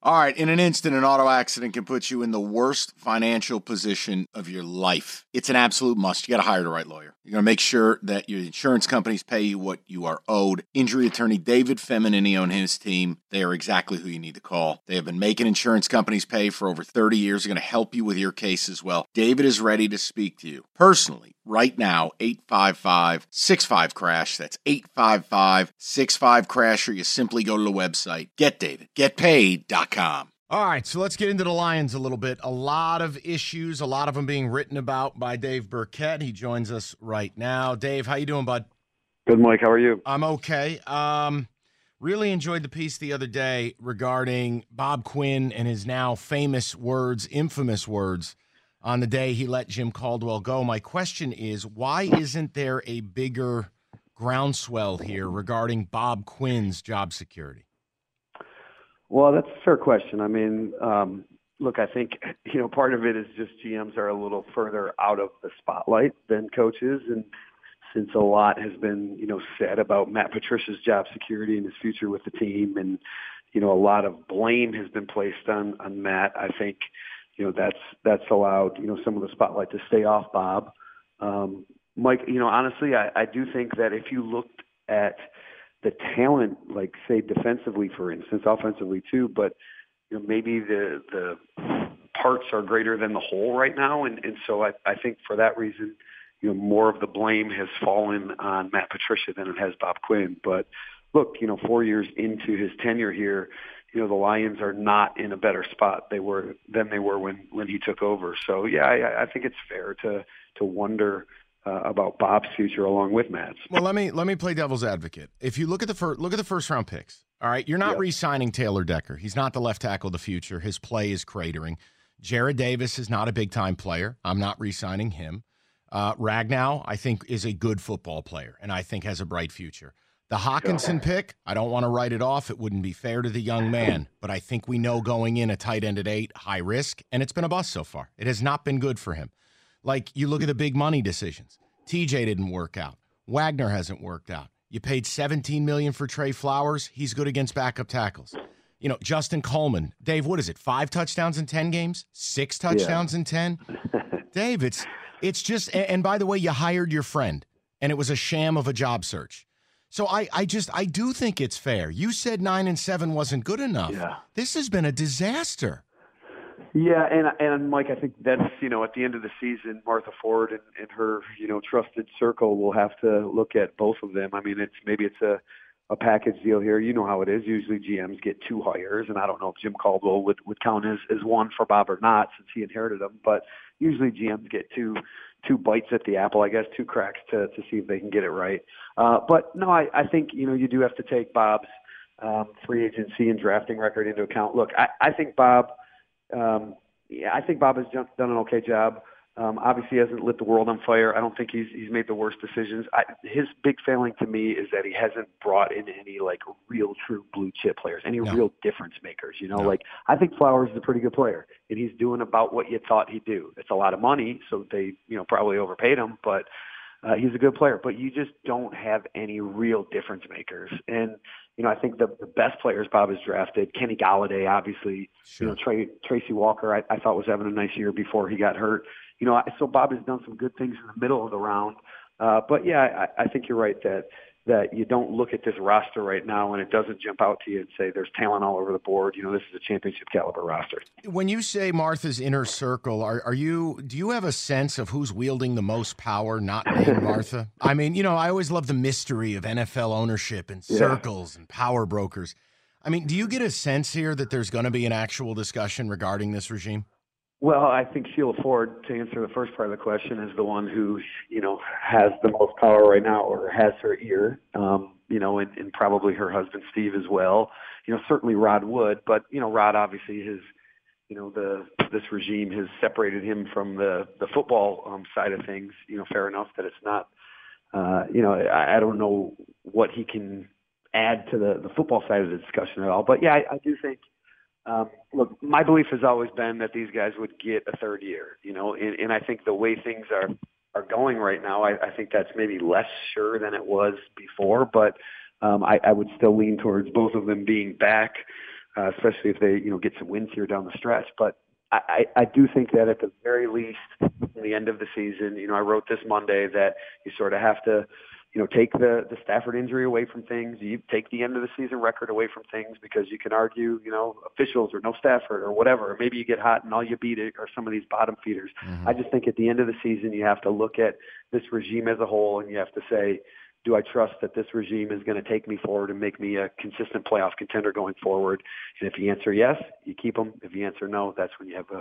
All right, in an instant, an auto accident can put you in the worst financial position of your life. It's an absolute must. You got to hire the right lawyer. You're going to make sure that your insurance companies pay you what you are owed. Injury attorney David Feminini and his team, they are exactly who you need to call. They have been making insurance companies pay for over 30 years. They're going to help you with your case as well. David is ready to speak to you personally right now. 855-65-CRASH. That's 855-65-CRASH, or you simply go to the website, getdavidgetpaid.com. All right, so let's get into the Lions a little bit. A lot of issues, a lot of them being written about by Dave Birkett. He joins us right now. Dave, how you doing, bud? Good, Mike. How are you? I'm okay. Really enjoyed the piece the other day regarding Bob Quinn and his now famous words, infamous words, on the day he let Jim Caldwell go. My question is, why isn't there a bigger groundswell here regarding Bob Quinn's job security? Well, that's a fair question. I mean, look, I think, part of it is just GMs are a little further out of the spotlight than coaches. And since a lot has been, said about Matt Patricia's job security and his future with the team, and, a lot of blame has been placed on Matt, I think, that's allowed, some of the spotlight to stay off Bob. Mike, honestly, I do think that if you looked at the talent, like say defensively, for instance, offensively too, but maybe the parts are greater than the whole right now. And so I think for that reason, more of the blame has fallen on Matt Patricia than it has Bob Quinn. But look, 4 years into his tenure here, the Lions are not in a better spot than they were when he took over. So yeah, I think it's fair to wonder about Bob's future along with Matt's. Well, let me play devil's advocate. If you look at the first round picks, all right, you're not re-signing Taylor Decker. He's not the left tackle of the future. His play is cratering. Jared Davis is not a big time player. I'm not re-signing him. Ragnow, I think, is a good football player and I think has a bright future. The Hockenson pick, I don't want to write it off. It wouldn't be fair to the young man, but I think we know going in a tight end at 8, high risk, and it's been a bust so far. It has not been good for him. Like, you look at the big money decisions. TJ didn't work out. Wagner hasn't worked out. You paid $17 million for Trey Flowers. He's good against backup tackles. Justin Coleman. Dave, what is it? 5 touchdowns in 10 games? 6 touchdowns in 10? Dave, it's just, and by the way, you hired your friend, and it was a sham of a job search. So I do think it's fair. You said 9-7 wasn't good enough. Yeah. This has been a disaster. Yeah, and Mike, I think that's, at the end of the season, Martha Ford and her, trusted circle will have to look at both of them. I mean, it's a package deal here. You know how it is. Usually GMs get 2 hires, and I don't know if Jim Caldwell would count as one for Bob or not since he inherited them, but usually GMs get two bites at the apple, I guess, 2 cracks to see if they can get it right. But no, I think, you do have to take Bob's free agency and drafting record into account. Look, I think Bob has done an okay job. Obviously, he hasn't lit the world on fire. I don't think he's made the worst decisions. His big failing to me is that he hasn't brought in any real true blue chip players, any real difference makers. I think Flowers is a pretty good player, and he's doing about what you thought he'd do. It's a lot of money, so they probably overpaid him, but he's a good player. But you just don't have any real difference makers. And I think the best players Bob has drafted, Kenny Golladay, obviously, sure. Tracy Walker, I thought was having a nice year before he got hurt. So Bob has done some good things in the middle of the round. But yeah, I think you're right that you don't look at this roster right now and it doesn't jump out to you and say there's talent all over the board. This is a championship caliber roster. When you say Martha's inner circle, do you have a sense of who's wielding the most power, not named Martha? I mean, I always love the mystery of NFL ownership and circles and power brokers. I mean, do you get a sense here that there's going to be an actual discussion regarding this regime? Well, I think Sheila Ford, to answer the first part of the question, is the one who, has the most power right now, or has her ear, and probably her husband, Steve, as well. Certainly Rod would, but, Rod obviously has, this regime has separated him from the football side of things, fair enough that it's not, I don't know what he can add to the football side of the discussion at all. But, yeah, I do think, look, my belief has always been that these guys would get a third year, and I think the way things are going right now, I think that's maybe less sure than it was before, but I would still lean towards both of them being back. especially if they get some wins here down the stretch. But I do think that at the very least, at the end of the season, I wrote this Monday that you sort of have to, take the Stafford injury away from things. You take the end of the season record away from things, because you can argue, officials or no Stafford or whatever. Or maybe you get hot and all you beat it are some of these bottom feeders. Mm-hmm. I just think at the end of the season, you have to look at this regime as a whole, and you have to say, do I trust that this regime is going to take me forward and make me a consistent playoff contender going forward? And if you answer yes, you keep them. If you answer no, that's when you have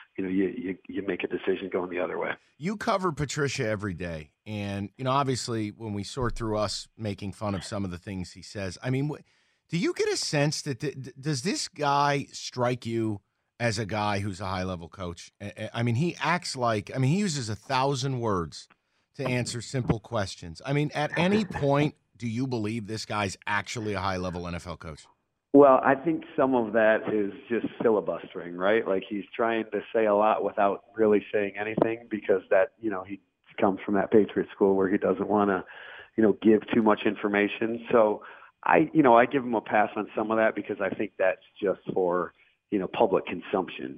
you make a decision going the other way. You cover Patricia every day. And, obviously when we sort through us making fun of some of the things he says, I mean, do you get a sense that does this guy strike you as a guy who's a high-level coach? I mean, he acts like, he uses 1,000 words to answer simple questions. I mean, at any point, do you believe this guy's actually a high-level NFL coach? Well, I think some of that is just filibustering, right? Like he's trying to say a lot without really saying anything, because that, he comes from that Patriot school where he doesn't want to, give too much information. So I give him a pass on some of that, because I think that's just for, public consumption.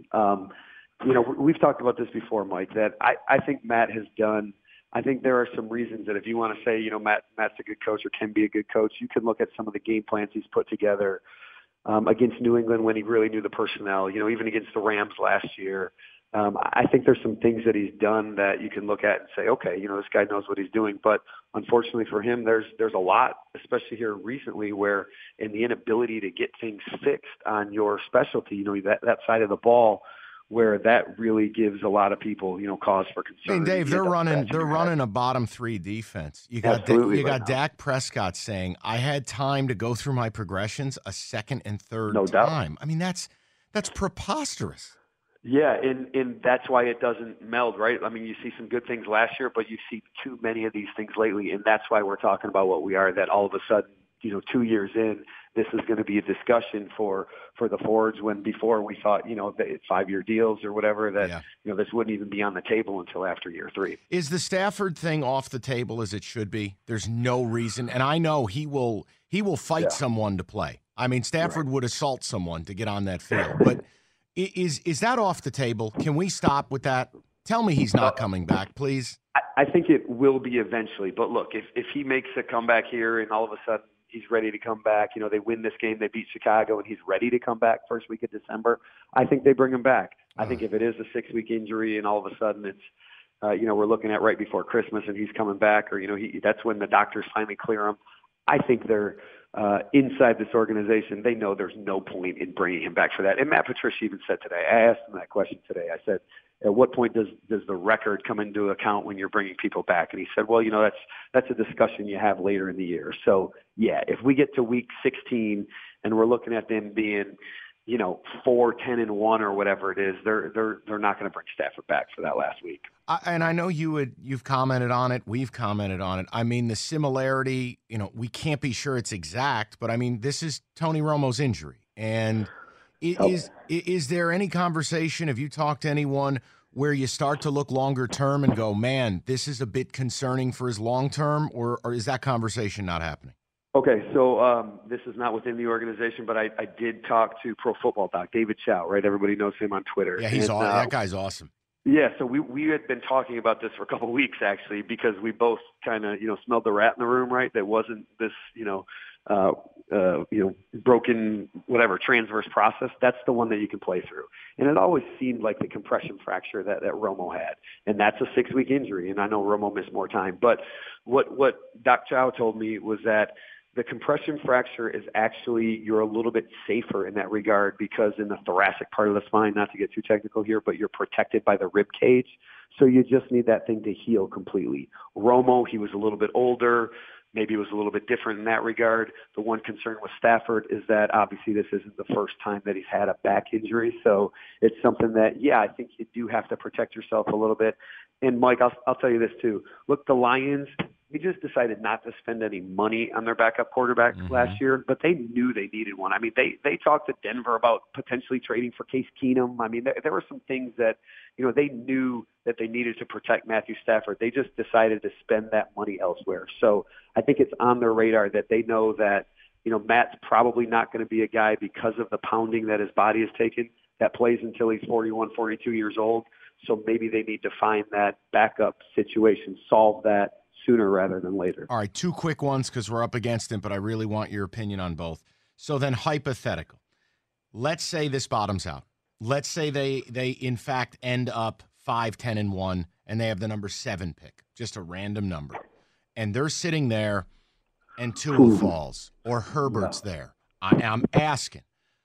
We've talked about this before, Mike, that I think Matt has done. I think there are some reasons that if you want to say, Matt's a good coach or can be a good coach, you can look at some of the game plans he's put together against New England when he really knew the personnel, even against the Rams last year. I think there's some things that he's done that you can look at and say, okay, this guy knows what he's doing. But unfortunately for him, there's a lot, especially here recently, where in the inability to get things fixed on your specialty, that side of the ball, where that really gives a lot of people, cause for concern. Dave, they're running a bottom three defense. You got Dak Prescott saying, I had time to go through my progressions a second and third time. Doubt. I mean, that's preposterous. Yeah, and that's why it doesn't meld, right? I mean, you see some good things last year, but you see too many of these things lately, and that's why we're talking about what we are, that all of a sudden, 2 years in, this is going to be a discussion for the Fords, when before we thought, that 5-year deals or whatever, that, this wouldn't even be on the table until after year 3. Is the Stafford thing off the table as it should be? There's no reason. And I know he will fight someone to play. I mean, Stafford would assault someone to get on that field. But is that off the table? Can we stop with that? Tell me he's not coming back, please. I think it will be eventually. But look, if he makes a comeback here and all of a sudden he's ready to come back, they win this game, they beat Chicago, and he's ready to come back first week of December, I think they bring him back. I think if it is a 6-week injury and all of a sudden it's, we're looking at right before Christmas and he's coming back, or, that's when the doctors finally clear him, I think they're inside this organization, they know there's no point in bringing him back for that. And Matt Patricia even said today, I asked him that question today. I said, at what point does the record come into account when you're bringing people back? And he said, well, that's a discussion you have later in the year. So, yeah, if we get to week 16 and we're looking at them being, 4-10-1 or whatever it is, they're not going to bring Stafford back for that last week. And I know you've commented on it. We've commented on it. I mean, the similarity, we can't be sure it's exact, but I mean, this is Tony Romo's injury. And is there any conversation, have you talked to anyone, where you start to look longer term and go, man, this is a bit concerning for his long term, or is that conversation not happening? Okay, so this is not within the organization, but I did talk to Pro Football Doc, David Chow, right? Everybody knows him on Twitter. Yeah, he's awesome. That guy's awesome. Yeah, so we had been talking about this for a couple of weeks, actually, because we both kind of, smelled the rat in the room, right? That wasn't this, broken, whatever, transverse process. That's the one that you can play through. And it always seemed like the compression fracture that Romo had. And that's a 6-week injury. And I know Romo missed more time. But what Doc Chow told me was that the compression fracture is actually, you're a little bit safer in that regard, because in the thoracic part of the spine, not to get too technical here, but you're protected by the rib cage. So you just need that thing to heal completely. Romo, he was a little bit older. Maybe it was a little bit different in that regard. The one concern with Stafford is that obviously this isn't the first time that he's had a back injury. So it's something that, I think you do have to protect yourself a little bit. And Mike, I'll tell you this too. Look, the Lions, they just decided not to spend any money on their backup quarterback last year, but they knew they needed one. I mean, they talked to Denver about potentially trading for Case Keenum. I mean, there were some things that, they knew that they needed to protect Matthew Stafford. They just decided to spend that money elsewhere. So I think it's on their radar that they know that, Matt's probably not going to be a guy because of the pounding that his body has taken that plays until he's 41, 42 years old. So maybe they need to find that backup situation, solve that sooner rather than later. All right, 2 quick ones because we're up against it, but I really want your opinion on both. So then hypothetical. Let's say this bottoms out. Let's say they in fact end up 5-10-1 and they have the number 7 pick, just a random number. And they're sitting there and Tua falls or Herbert's there. I'm asking,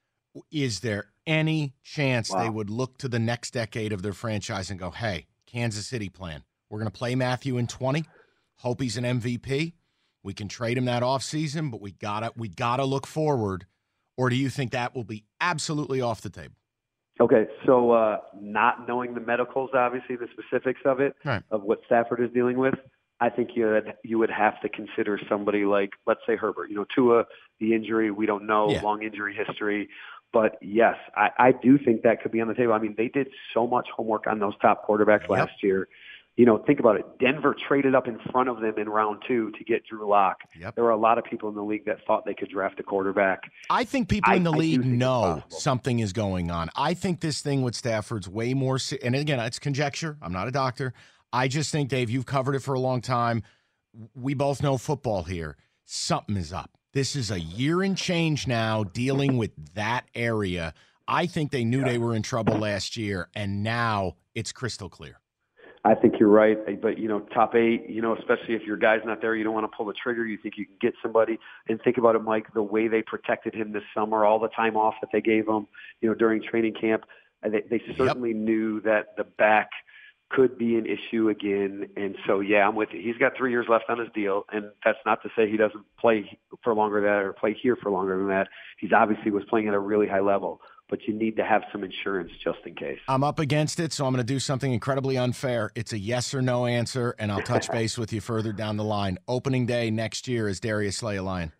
is there any chance they would look to the next decade of their franchise and go, hey, Kansas City plan, we're going to play Matthew in 20, hope he's an MVP. We can trade him that offseason, but we gotta look forward. Or do you think that will be absolutely off the table? Okay, so not knowing the medicals, obviously the specifics of it, right, of what Stafford is dealing with, I think you would have to consider somebody like, let's say Herbert. Tua, the injury, we don't know, long injury history. But, yes, I do think that could be on the table. I mean, they did so much homework on those top quarterbacks last year. Think about it. Denver traded up in front of them in round 2 to get Drew Lock. There were a lot of people in the league that thought they could draft a quarterback. I think people in the league know something is going on. I think this thing with Stafford's way more – and, again, it's conjecture. I'm not a doctor. I just think, Dave, you've covered it for a long time. We both know football here. Something is up. This is a year and change now dealing with that area. I think they knew they were in trouble last year, and now it's crystal clear. I think you're right. But, top 8, especially if your guy's not there, you don't want to pull the trigger. You think you can get somebody. And think about it, Mike, the way they protected him this summer, all the time off that they gave him, during training camp. They certainly knew that the back could be an issue again. And so, I'm with you. He's got 3 years left on his deal, and that's not to say he doesn't play for longer than that or play here for longer than that. He's obviously was playing at a really high level, but you need to have some insurance just in case. I'm up against it, so I'm going to do something incredibly unfair. It's a yes or no answer, and I'll touch base with you further down the line. Opening day next year, is Darius Slay a Lion?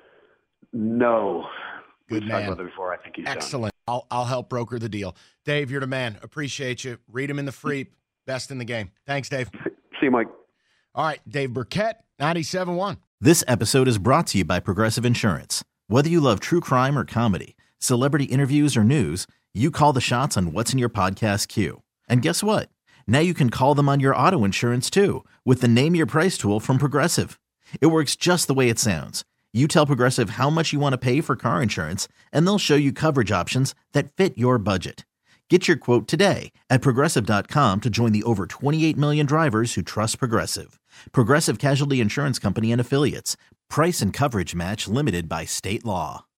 No. Good We've man. talked about it before. I think he's excellent. I'll help broker the deal. Dave, you're the man. Appreciate you. Read him in the Freep. Best in the game. Thanks, Dave. See you, Mike. All right, Dave Burkett, 97.1. This episode is brought to you by Progressive Insurance. Whether you love true crime or comedy, celebrity interviews or news, you call the shots on what's in your podcast queue. And guess what? Now you can call them on your auto insurance too with the Name Your Price tool from Progressive. It works just the way it sounds. You tell Progressive how much you want to pay for car insurance, and they'll show you coverage options that fit your budget. Get your quote today at Progressive.com to join the over 28 million drivers who trust Progressive. Progressive Casualty Insurance Company and Affiliates. Price and coverage match limited by state law.